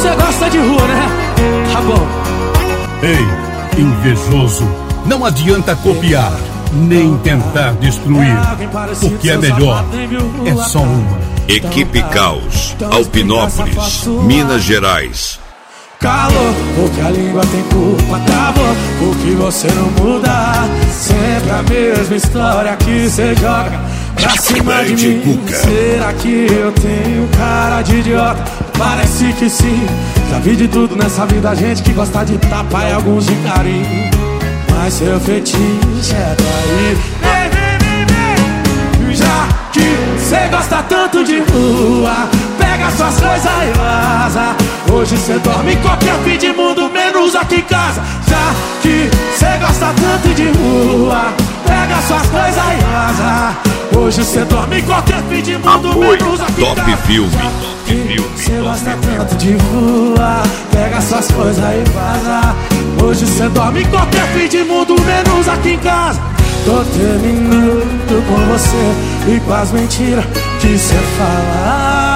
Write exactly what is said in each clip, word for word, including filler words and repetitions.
Você gosta de rua, né? Tá bom. Ei, invejoso, não adianta copiar, nem tentar destruir. O que é melhor é só uma. Equipe Caos, Alpinópolis, Minas Gerais. Calor, porque a língua tem culpa, travou, porque você não muda. Sempre a mesma história que cê joga pra cima de mim. Cuca. Será que eu tenho cara de idiota? Parece que sim. Já vi de tudo nessa vida, gente que gosta de tapa e alguns de carinho. Mas seu fetiche é trair. Vem, vem, vem, vem. Já que cê gosta tanto de rua, pega suas coisas e vaza. Hoje cê dorme em qualquer fim de mundo, menos aqui em casa. Já que cê gosta tanto de rua, pega suas coisas e vaza. Hoje cê dorme em qualquer fim de mundo, Apoio, menos aqui em casa. Top Filme, Top Filme. Cê gosta tanto de rua, pega suas coisas e vaza. Hoje cê dorme em qualquer fim de mundo, menos aqui em casa. Tô terminando com você e com as mentiras que cê fala.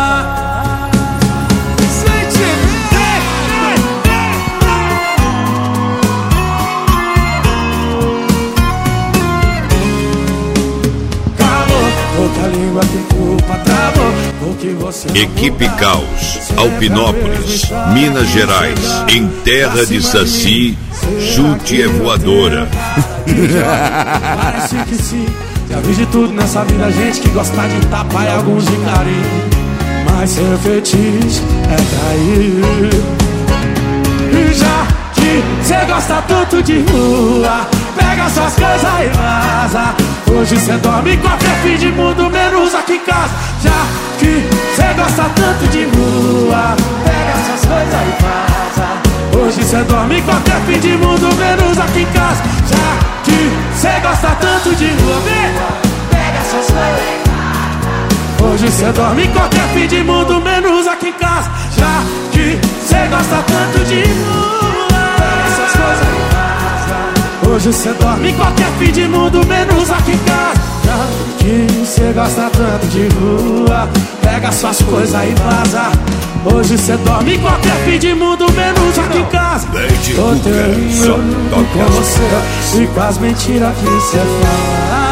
A língua tem culpa, travou, porque você Equipe Caos, Alpinópolis, Minas Gerais. Em terra de Saci, chute é voadora. Parece que sim. Já vi de tudo nessa vida, gente que gosta de tapa e alguns de carinho. Mas seu fetiche é trair. E já que cê gosta tanto de rua, pega suas coisas e vaza. Hoje cê dorme em qualquer fim de mundo, menos aqui em casa. Já que cê gosta tanto de rua, pega suas coisas e vaza. Hoje cê dorme em qualquer fim de mundo, menos aqui em casa. Já que cê gosta tanto de rua, vem, pega suas coisas e vaza. Hoje cê dorme em qualquer fim de mundo, menos aqui em casa. Já que cê gosta tanto de rua, pega suas coisas e vaza. Hoje cê dorme em qualquer fim de mundo, menos aqui em casa. Já que cê gosta tanto de rua, pega suas coisas e vaza. Hoje cê dorme em qualquer fim de mundo, menos aqui em casa. Tô terminando com você e com as mentiras que cê fala.